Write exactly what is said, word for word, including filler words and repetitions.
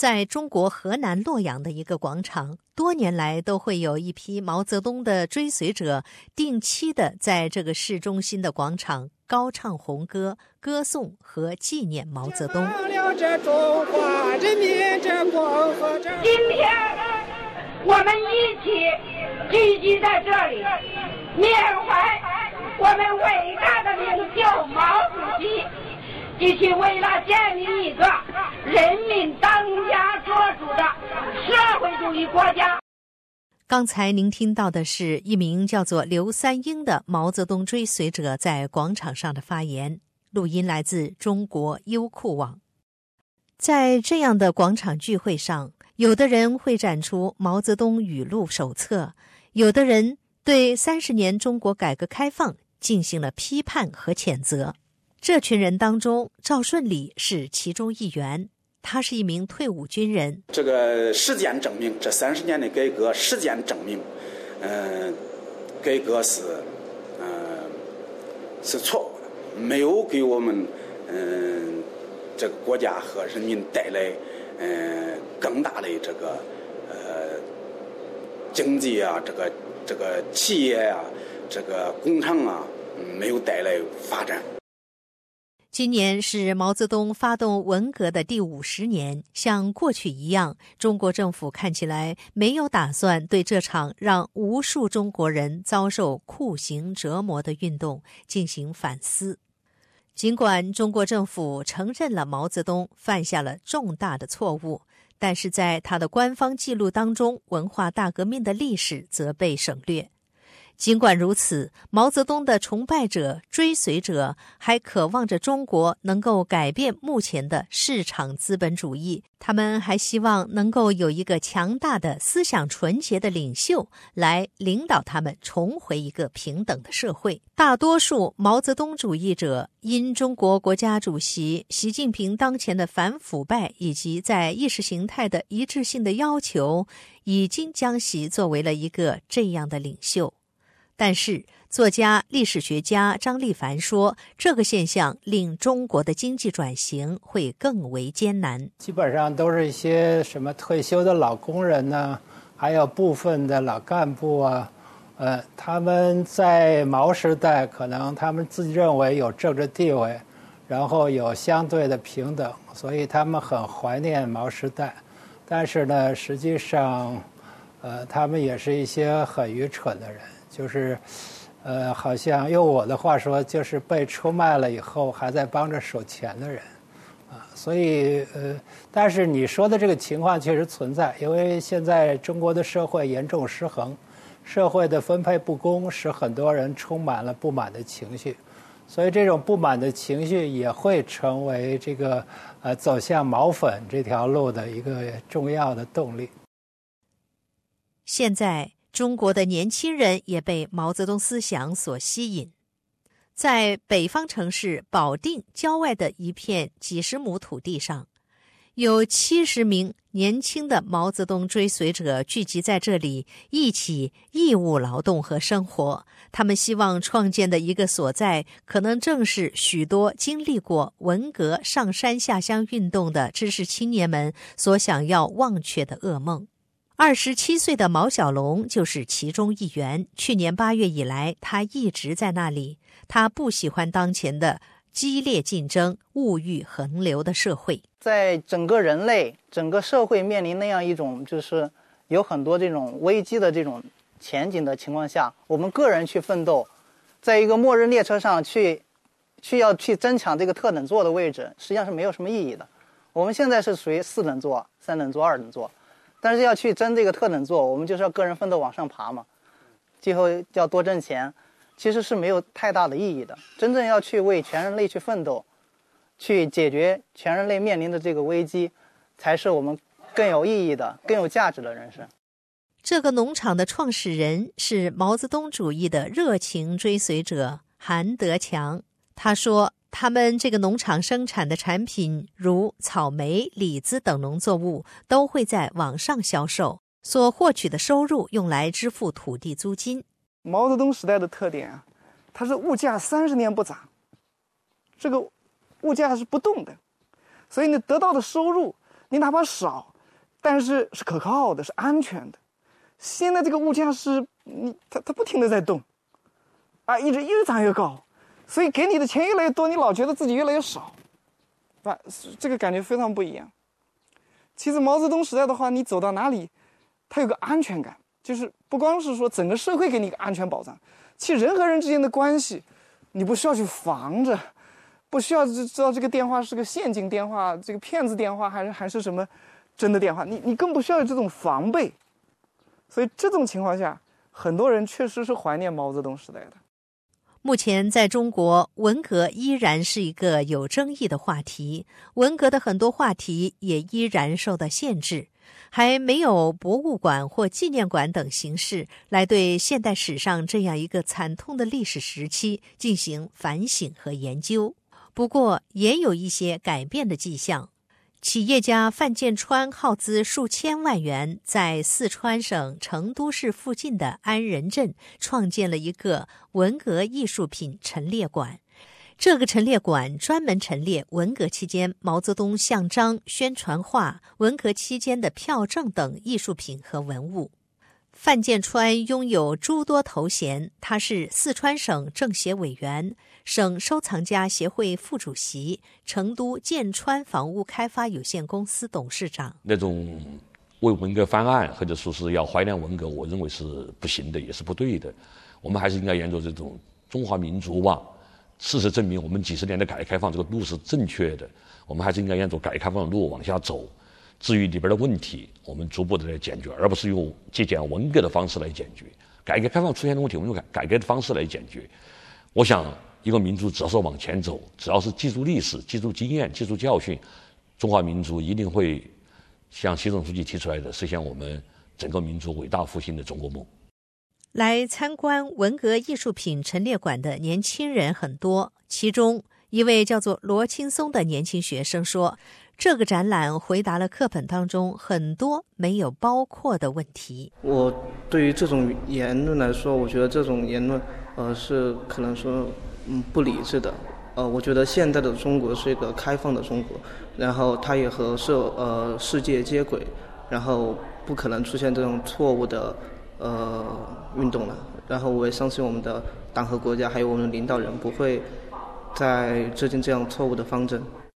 在中国河南洛阳的一个广场，多年来都会有一批毛泽东的追随者定期的在这个市中心的广场高唱红歌，歌颂和纪念毛泽东。 今天我们一起聚集在这里，缅怀我们伟大的领袖毛主席，一起为了建立一个人民当家作主的社会主义国家。 刚才您听到的是一名叫做刘三英的毛泽东追随者在广场上的发言，录音来自中国优酷网。在这样的广场聚会上，有的人会展出毛泽东语录手册，有的人对三十年中国改革开放进行了批判和谴责。这群人当中，赵顺礼是其中一员，他是一名退伍军人。 这个实践证明，这三十年的改革实践证明，嗯、呃，改革是，嗯、呃，是错误的，没有给我们，嗯、呃，这个国家和人民带来，嗯、呃，更大的这个，呃，经济啊，这个这个企业啊，这个工厂啊，没有带来发展。 今年是毛泽东发动文革的第五十年，像过去一样，中国政府看起来没有打算对这场让无数中国人遭受酷刑折磨的运动进行反思。尽管中国政府承认了毛泽东犯下了重大的错误，但是在他的官方记录当中，文化大革命的历史则被省略。尽管如此，毛泽东的崇拜者、追随者还渴望着中国能够改变目前的市场资本主义，他们还希望能够有一个强大的思想纯洁的领袖来领导他们重回一个平等的社会。大多数毛泽东主义者因中国国家主席习近平当前的反腐败以及在意识形态的一致性的要求，已经将其作为了一个这样的领袖。但是作家、历史学家张立凡说，这个现象令中国的经济转型会更为艰难。 基本上都是一些什么退休的老工人呢，还有部分的老干部啊，呃，他们在毛时代可能他们自己认为有政治地位，然后有相对的平等，所以他们很怀念毛时代。但是呢，实际上，呃，他们也是一些很愚蠢的人。就是，呃，好像用我的话说，就是被出卖了以后还在帮着守钱的人，啊，所以呃，但是你说的这个情况确实存在，因为现在中国的社会严重失衡，社会的分配不公使很多人充满了不满的情绪，所以这种不满的情绪也会成为这个呃走向毛粉这条路的一个重要的动力。 现在中国的年轻人也被毛泽东思想所吸引。在北方城市保定郊外的一片几十亩土地上，有七十名年轻的毛泽东追随者聚集在这里，一起义务劳动和生活。他们希望创建的一个所在，可能正是许多经历过文革上山下乡运动的知识青年们所想要忘却的噩梦。二十七岁的毛小龙就是其中一员。去年八月以来，他一直在那里。他不喜欢当前的激烈竞争、物欲横流的社会。 在整个人类、整个社会面临那样一种就是有很多这种危机的这种前景的情况下，我们个人去奋斗，在一个末日列车上去去要去争抢这个特等座的位置，实际上是没有什么意义的。我们现在是属于四等座、三等座、二等座。但是要去争这个特等座，我们就是要个人奋斗往上爬嘛，最后要多挣钱，其实是没有太大的意义的。真正要去为全人类去奋斗，去解决全人类面临的这个危机，才是我们更有意义的、更有价值的人生。 这个农场的创始人是毛泽东主义的热情追随者韩德强。他说，他们这个农场生产的产品如草莓、李子等农作物都会在网上销售，所获取的收入用来支付土地租金。 毛泽东时代的特点啊，它是物价三十年不涨，这个物价是不动的，所以你得到的收入，你哪怕少， 但是是可靠的，是安全的。现在这个物价是你它它不停的在动，啊，一直越涨越高，所以给你的钱越来越多，你老觉得自己越来越少，啊，这个感觉非常不一样。其实毛泽东时代的话，你走到哪里，它有个安全感，就是不光是说整个社会给你一个安全保障，其实人和人之间的关系，你不需要去防着，不需要知道这个电话是个陷阱电话，这个骗子电话还是还是什么真的电话，你你更不需要有这种防备。所以这种情况下，很多人确实是怀念毛泽东时代的。 目前在中国，文革依然是一个有争议的话题，文革的很多话题也依然受到限制，还没有博物馆或纪念馆等形式来对现代史上这样一个惨痛的历史时期进行反省和研究。不过，也有一些改变的迹象。企业家范建川耗资数千万元，在四川省成都市附近的安仁镇创建了一个文革艺术品陈列馆。这个陈列馆专门陈列文革期间毛泽东像章、宣传画、文革期间的票证等艺术品和文物。范建川拥有诸多头衔，他是四川省政协委员、省收藏家协会副主席、成都建川房屋开发有限公司董事长。 那种为文革翻案或者说是要怀念文革，我认为是不行的，也是不对的。我们还是应该沿着这种中华民族吧。事实证明，我们几十年的改革开放这个路是正确的，我们还是应该沿着改革开放的路往下走。至于里边的问题，我们逐步的来解决，而不是用借鉴文革的方式来解决。改革开放出现的问题，我们用改革的方式来解决。我想，一个民族只要是往前走，只要是记住历史、记住经验、记住教训，中华民族一定会像习总书记提出来的，实现我们整个民族伟大复兴的中国梦。 来参观文革艺术品陈列馆的年轻人很多，其中一位叫做罗青松的年轻学生说，这个展览回答了课本当中很多没有包括的问题。 我对于这种言论来说，我觉得这种言论呃是可能说嗯不理智的。呃，我觉得现在的中国是一个开放的中国，然后它也和世呃世界接轨，然后不可能出现这种错误的呃运动了。然后我也相信我们的党和国家还有我们的领导人不会再制定这样错误的方针。